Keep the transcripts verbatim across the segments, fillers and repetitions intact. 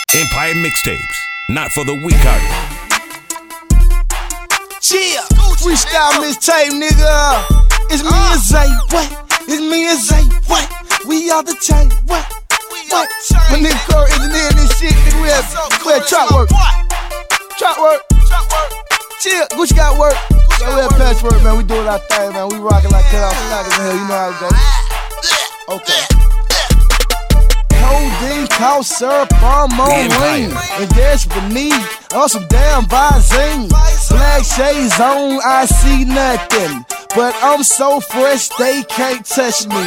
Empire Mixtapes, not for the weak-hearted. Chill, freestyle mixtape, nigga. It's me and Zay, what? It's me and Zay, what? We are the chain, what? What? My nigga Curry engineering this shit, nigga. We have, we have trap work. Trap work. Chill, Gucci got work. Yeah, we have patchwork, man. We doing our thing, man. We rocking like cut off slackers in here. You know how it go. Okay. Codeine, cough syrup, I'm on lean. And there's for me on some damn Visine. Black shades on, I see nothing. But I'm so fresh, they can't touch me.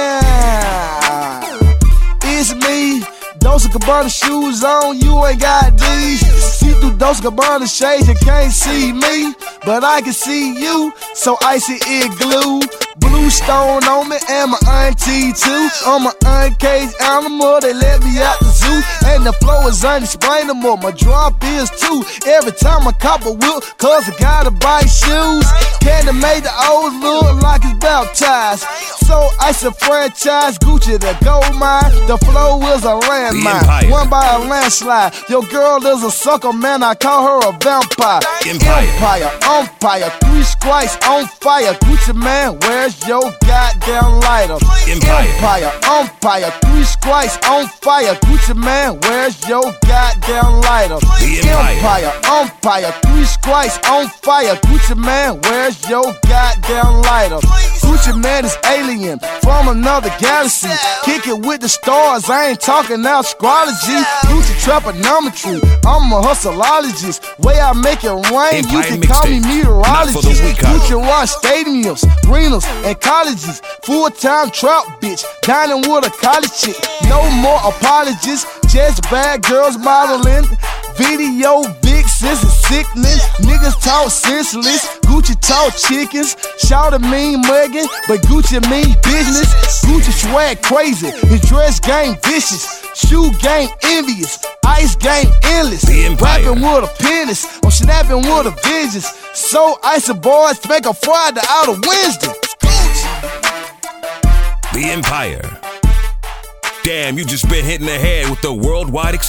Yeah, it's me. Dolce and Gabbana shoes on, you ain't got these. See through Dolce and Gabbana shades, you can't see me, but I can see you. So icy it glue. Blue stone on me and my auntie too. I'm an uncaged animal, they let me out the zoo. And the flow is unexplainable, my drop is too. Every time I cop a whip, cause I gotta buy shoes. Candy made the old look like it's baptized. So ice a franchise, Gucci the gold mine. The flow is a landmine, one by a landslide. Your girl is a sucker, man, I call her a vampire. Empire, Empire, umpire, three squires on fire. Gucci man, where's your goddamn lighter? Empire, Empire, umpire, three squires on fire. Gucci man, where's your goddamn lighter? Empire, Empire, umpire, three squires on fire. Gucci man, where's your goddamn lighter? Gucci man is alien from another galaxy. Kick it with the stars, I ain't talking astrology. Gucci trigonometry, I'm a hustleologist. Way I make it rain, Empire you can call me meteorologist. Gucci run stadiums, arenas, and colleges. Full-time trap bitch, dining with a college chick. No more apologies, just bad girls modeling. Video vixens and sickness. Niggas talk senseless. Gucci talk chickens. Shout at mean mugging, but Gucci mean business. Gucci swag crazy. His dress game vicious. Shoe game envious. Ice game endless. Rapping with a penis. I'm snapping with a vengeance. So icy boys make a Friday out of Wednesday. the Empire. Damn, you just been hitting the head with the worldwide